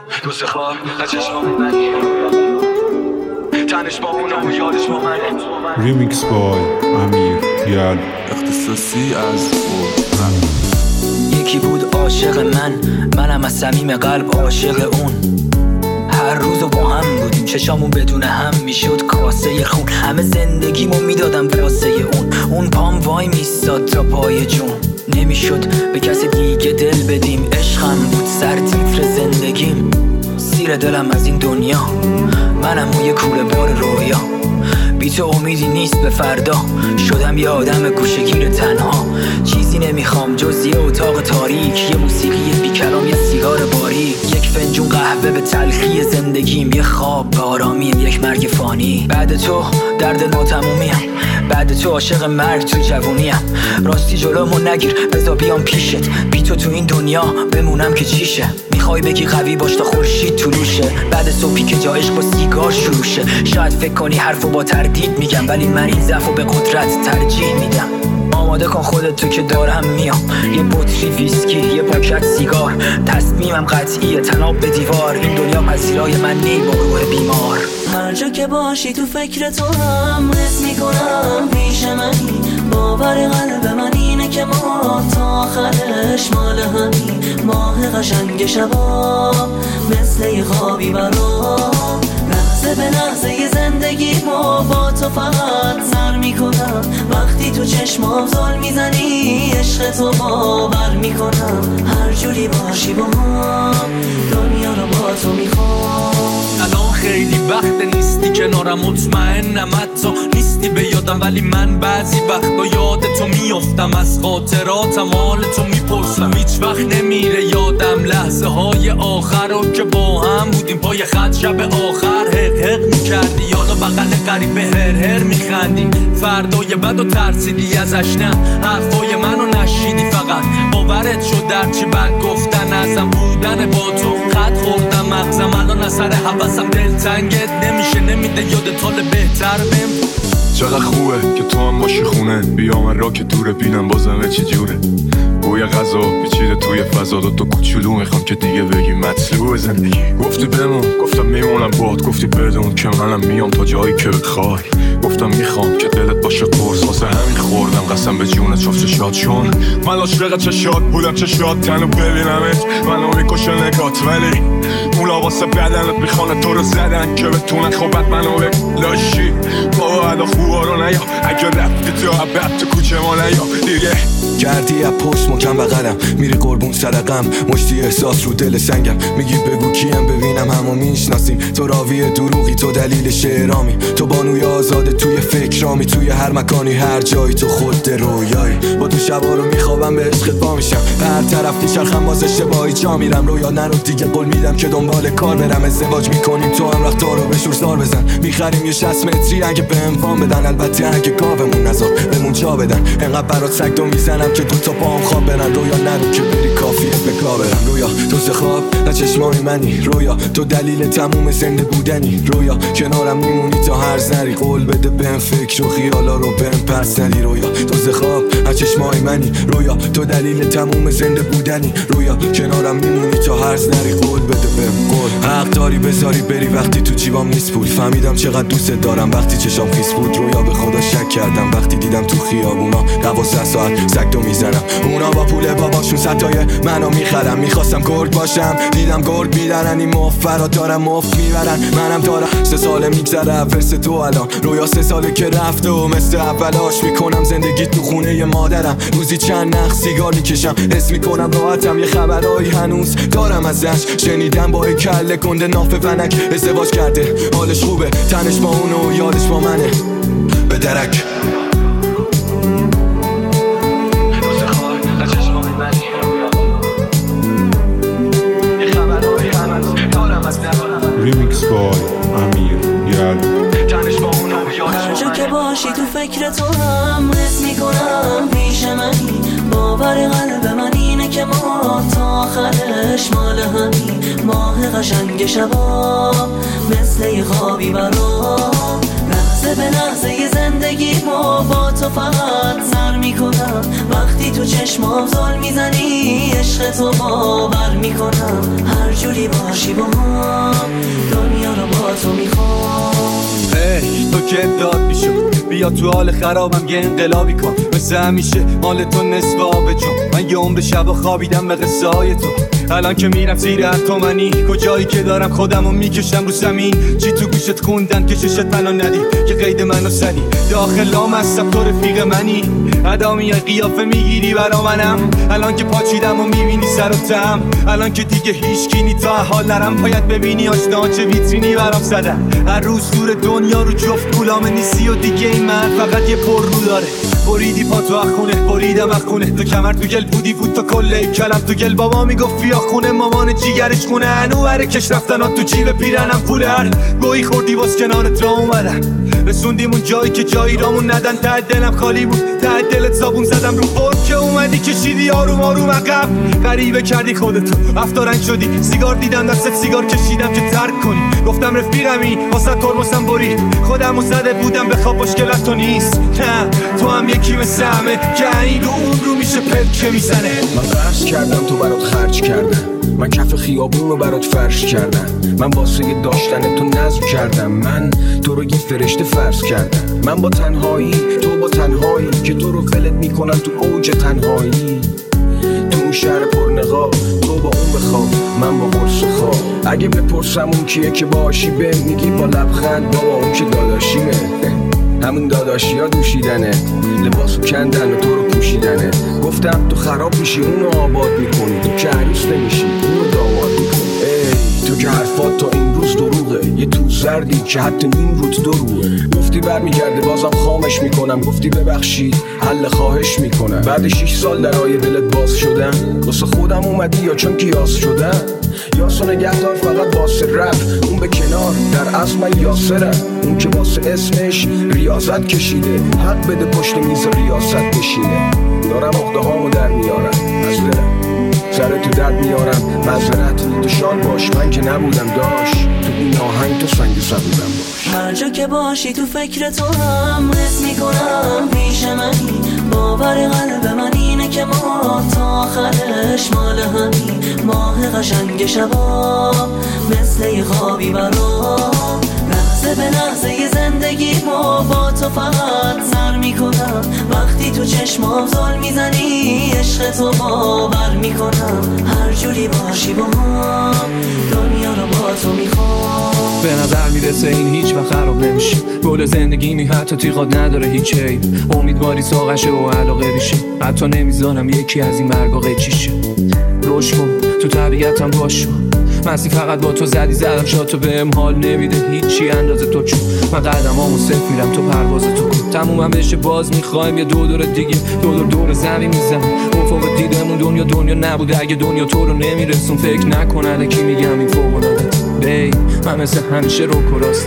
دوست خواب از چشمام منی تنش با اونم و یادش با منه. ریمیکس بای امیر یاد اختصاصی از یکی بود عاشق منم از صمیم قلب عاشق اون. هر روزو با هم بودیم چشامون بدون هم میشد کاسه خون. همه زندگیمو میدادم واسه اون پام وای میستاد تا پای جون. نمیشد به کسی دیگه دل بدیم. عشقم بود سرتیتر زندگیم. سیر دلم از این دنیا منم و یه کوله بار رویا. بی تو امیدی نیست به فردا. شدم یه آدم گوشه‌گیر تنها. چیزی نمیخوام جز یه اتاق تاریک، یه موسیقی بی کلام، یه سیگار باریک، یک فنجون قهوه به تلخی زندگیم، یه خواب به آرامیم، یک مرگ فانی. بعد تو درد ناتمومیم، بعد تو عاشق مرگ تو جوونیم. راستی جلومو نگیر بذار بیام پیشت. بی تو این دنیا بمونم که چیشه. میخوای بگی قوی باش تا خورشید طلوشه. بعد صبحی که جا عشق با سیگار شروع شه. شاید فکر کنی حرفو با تردید میگم، ولی من این ضعفو به قدرت ترجیح میدم. آماده کن خودت تو که دارم میام. یه بطری ویسکی، یه پاکت سیگار. تصمیمم قطعیه تناب به دیوار. این دنیا پذیرای من نی با روح بیمار. هر جا که باشی تو فکر تو هم حس میکنم پیش منی. باور قلب من اینه که ما تا آخرش مال همین. ماه قشنگ شبا مثل یه خوابی برام. لحظه به لحظه ی زندگی ما با تو فقط سر میکنم. وقتی تو چشمام زل میزنی عشق تو باور میکنم. هر جوری باشی با هم دنیا رو با تو میخوام. الان خیلی وقت نیستی کنارم، مطمئنم حتی نیستی به یادم، ولی من بعضی وقتا یاد تو میافتم. از خاطراتم حال تو میپرسم. هیچ وقت نمیره یادم لحظه های آخر رو که با هم بودیم پای خط شب آخر. حق میکردی یادا بغل قریبه هر میخندی. فردای بد و ترسیدی ازش، نه حرفای منو نشیدی. فقط باورت شد در چی بد گفتن ازم بودن با تو. خط خوردم مغزم الان اثر حواسم. دلتنگت نمیشه نمیده یادت حال بهتر بهم. چقدر خوبه که تو هم باشی خونه. بیام را که دوره بینم بازم چی جوره. بوی غذا پیچیده توی فضا. تو کوچولو میخوام که دیگه بگی مطلوب زندگی. گفتی بمون گفتم میمونم باد. گفتی بدون که منم میام تا جایی که بخوای. گفتم میخوام که دلت باشه قرص. واسه همین خوردم قسم به جونت شفت شاد. چون من عاشق چشات بودم، چشات تنو ببینمت منو میکشه نگات. ولی اونا واسه بدنت میخوانه تو رو زدن که بتونن خوبت منو بلاشی. با عدا خوبا رو نیا. اگه رفتی تو عبد تو کوچه ما نیا دیگه. کردی از پشت مکم بغلم، میری قربون صدقم. مشتی احساس رو دل سنگم. میگی بگو کیم ببینم همو میشناسیم. تو راوی دروغی، تو دلیل شعرامی. تو بانوی آزاده توی فکرامی. توی هر مکانی هر جایی تو خود رویایی. با تو شبا رو میخوابم به عشقت پا میشم. هر طرف میچرخم باز اشتباهی جا میرم. رویا نرو دیگه قول میدم که دنبال کار برم. ازدواج میکنیم تو هم رفتار رو به شور سار بزن. میخریم یه 60 متری اگه بهم وام بدن. البته اگه گاومون نذار بمون جا بدن. انقدر برات سگدو میزنم که دو تا پام خواب برن. رویا نرو که بری کافیه به گا برم. رویا تو خواب نه چشمای منی. رویا تو دلیل تموم زنده بودنی. رویا کنارم میمونی تا هر زری. قول بده بهم فکر و خیالا رو بهم پس ندی. رویا تو خواب نه چشمای منی. رویا تو دلیل تموم زنده بودنی. رویا کنارم میمونی تا هر زری. قول بده بهم قول. حق داری بذاری بری وقتی تو جیبام نیست پول. فهمیدم چقدر دوست دارم وقتی چشام خیس بود. رویا به خدا شک کردم وقتی دیدم تو خیابونا 12 ساعت سگدو میزنم. اونا با پول باباشون ستای منو میخرم. میخواستم گرگ باشم دیدم گرگ میدارن. این مفرات دارم مفت میبرن. منم دارم 3 ساله میگذره فرس تو الان. رویا 3 ساله که رفته و مثل اولاش میکنم زندگی تو خونه مادرم. روزی چند نخ سیگار میکشم. حس میکنم راحتم. یه خبرایی هنوز دارم ازش. شنیدم با کله کنده ناف فنک ازدواج کرده. حالش خوبه تنش با اونو و یادش با منه. به درک ریمیکس بای امیر یاد هر جا که باشی تو فکر تو هم حس میکنم پیش منی. باور قلب من اینه که ما تا آخرش مال همین. ماه قشنگ شبا مثل یه خوابی برام. لحظه به لحظه ی زندگی ما با تو فقط سر میکنم. وقتی تو چشمام زل میزنی عشق تو باور میکنم. هر جوری باشی با هم دنیا رو با تو میخوام. تو که داد میشد بیا تو حال خرابم یه انقلابی کن. مثل همیشه مال تو نصف آب جون. من یه عمر شب خوابیدم به قصه های تو. الان که میرم زیر اتمنی کجایی که دارم خودمو میکشم رو زمین. چی تو گوشت خوندن که چشت منو ندی که قید منو زنی. داخلام هستم تو رفیق منی. ادامی قیافه میگیری برا منم. الان که پاچیدم و میبینی سر و تم. الان که دیگه هیچ کی تا حال نرم. باید ببینی آشنا چه ویترینی برام زدن. هر روز دور دنیا رو جفت غلام نیستی و دیگه این من فقط یه پر رو داره. بریدی پا تو اخونه بریدم اخونه. تو کمر تو گل بودی بود تو کله کلم تو گل. بابا میگفت بیا خونه مامان جیگرش خونه. هنو بره کش رفتن ها تو جیب پیرنم پوله. هر گویی خوردی باز کنارت را اومدم. رسوندیم اون جایی که جایی رامون ندن. ته دلم خالی بود ته دلت صابون زدم رو فرم که اومدی کشیدی آروم آروم عقب. غریبه کردی خودتو افتارنگ شدی. سیگار دیدم دستت سیگار کشیدم که ترک کنی. گفتم رفیقمی واسه ترمسم برید. خودمو زده بودم به خواب مشکلت تو نیست. نه تو هم یکی مثل همه که این رو اون رو میشه پلکه میزنه. من قرض کردم تو برات خرج کردم. من کف خیابون رو برات فرش کردم. من واسه داشتن تو نظم کردم. من تو رو یه فرشته فرض کردم. من با تنهایی تو با تنهایی که تو رو ولت میکنم تو اوج تنهایی. تو اون شهر پرنقاب تو با اون بخواب من با قرص خواب. اگه بپرسم اون کیه که باشی به میگی با لبخند بابا اون که داداشیمه. همون داداشی ها دوشیدنه لباسو کندن و تو رو پوشیدنه. گفتم تو خراب میشی اونو آباد میکنی. تو که عروس نمیشی اونو داماد میکنی. ای تو که حرفات تا این روز دروغه. یه تو زردی که حتی نیم روت دروغه. گفتی برمیگرده بازم خامش میکنم. گفتی ببخشید حل خواهش میکنم. بعد 6 سال درای دلت باز شدم. واسه خودم اومدی یا چون کیاس شدم. یاسو نگهدار فقط واسه رپ. اون به کنار در اصل من یاسرم. اون که واسه اسمش ریاضت کشیده. حق بده پشت میز ریاست بشینه. دارم اخده هامو در میارم از دلم. سر تو درد میارم معذرت. تو شاد باش من که نبودم داشت. تو این آهنگ تو سنگ سبودم باش. هر جا که باشی تو فکر تو هم حس میکنم پیش منی. باور قلب من اینه که ما تا آخرش مال همین. ماه قشنگ شبا مثل یه خوابی برام. لحظه به لحظه ی زندگی ما با تو فقط سر میکنم. وقتی تو چشمام زل میزنی عشق تو باور میکنم. هر جوری باشی با هم دنیا رو با تو میخوام. به نظر میرسه این هیچ وقت خراب نمیشه. گل زندگی می حتی تیغات نداره هیچ عیب. امیدواری ساقشه و علاقه ریشه. حتی نمیذارم یکی از این مرگا قیچیشه. روش کن تو طبیعتم باش. مستی فقط با تو زدم شاتو بهم حال نمیده هیچی اندازه تو. چون من قدمامو صفر میرم تو پرواز تو کن. تمومم بشه باز میخوایم یه دور دیگه. دور زمین میزنم افق دیدمون. دنیا نبوده اگه دنیا تو رو نمیرسون. فکر نکنه کی میگم این فوق العاده. بی من مثل همیشه رو کراستم.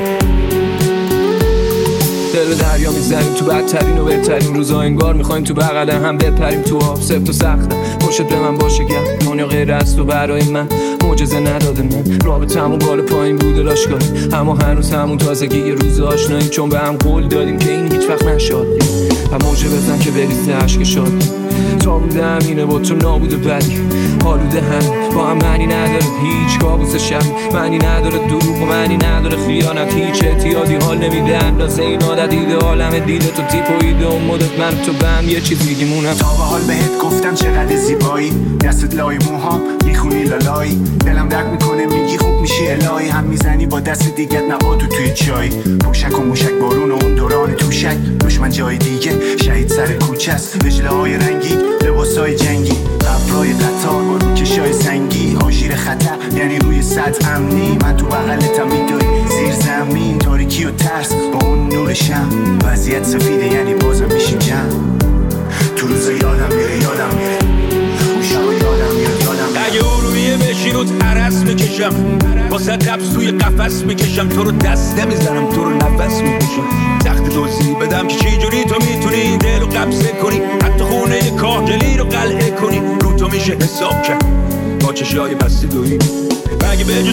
دل دریا میزنیم تو بدترین و بهترین روزا. انگار میخوایم تو بغل هم بپریم تو آب. سفت و سخته پشت به من باشه گم. دنیا غیر از تو برای من معجزه نداده. من رابطمون بالا پایین بوده لاشگاهی. اما هنوز همون تازگی یه روز آشناییم. چون به هم قول دادیم که این هیچ وقت نشد. و موجه بزن که بریزه عشق شاد. تا بوده همینه با تو نابوده بدی. حالوده هم با هم معنی نداره هیچ کابوس شب. معنی نداره دروغ و معنی نداره خیانت. هیچ اعتیادی حال نمیده اندازه این عادت. دیده عالم دیده تو تیپ و ایده و مدت. من تو به هم یه چیز میگیمونم. تا به حال بهت گفتم چقدر زیبایی. دستت لای موهام میخونی لالایی. دلم درد میکنه میگی خوب میشی الهی. هم میزنی با دست دیگت نباتو توی چای. پوشک و موشک بارون و اون دوران توشک. دشمن جای دیگه شهید سر کوچه است. رجله های رنگی لباسای جنگی. قبرای قطار با روکشای سنگی. آژیر خطر یعنی روی سطح امنی. من تو بغلتم میدوی زیر زمین. تاریکی و ترس با اون نور شم. وضعیت سفیده یعنی بازم میشیم جمع. تو روزا یادم میره اون شبا یادم میاد. اگه ارومیه بشی روت عرص میکشم. واسه قبض توی قفس میکشم. تو رو دست نمیزنم تو رو نفس میکشم. تخت دوزی بدم که چی جوری تو میتونی دل رو قبضه کنی. حتی خونه کاهگلی رو قلعه کنی. رو تو میشه حساب کرد با چشای بسته دویی. مگه به جز اینه که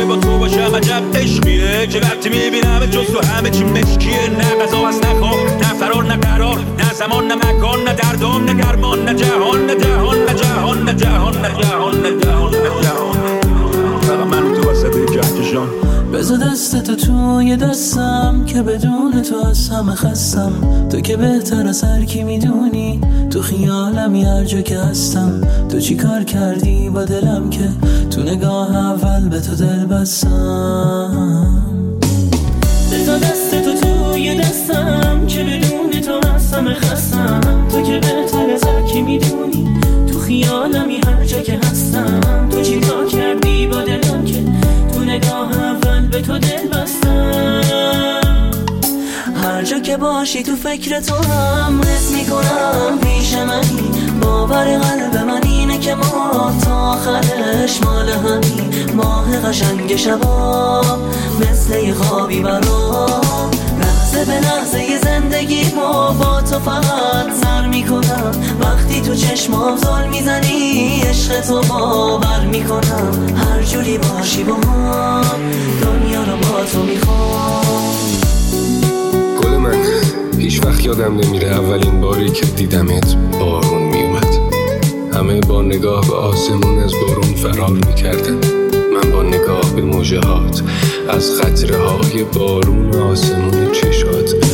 که با تو باشم عجب عشقیه که وقتی میبینم جز تو همه چی مشکیه. نه غذا هست نه خواب نه فرار نه قرار نه زمان نه مکان نه دردام نه گرمان نه جهان نه جهان نه جهان نه جهان نه جهان نه جهان نه جهان. فقط من تو وسط کهکشان. بذار دستتو توی دستم که بدون تو از همه خستم. تو که بهتر از هر کی میدونی تو خیالمی هر جا که هستم. تو چی کار کردی با دلم که تو نگاه اول به تو دل بستم. بذار دستتو توی دستم که بدون تو از همه خستم. تو که بهتر از هر کی میدونی تو خیالمی هر جا که هستم. تو چی کار کردی با دلم که تو نگاه اول به تو دل بستم. هر جا که باشی تو فکر تو هم حس میکنم پیش منی. باور قلب من اینه که ما تا آخرش مال همین. ماه قشنگ شبا مثل یه خوابی برام. لحظه به لحظه یه زندگی ما با تو فقط سر میکنم. وقتی تو چشمام زل میزنی عشق تو باور میکنم. هر جوری باشی با هم دنیا رو با تو میخوام. گل من هیچ وقت یادم نمیره اولین باری که دیدمت بارون میومد. همه با نگاه به آسمون از بارون فرار میکردن. من با نگاه به موجهات از قطره های بارون آسمون چشات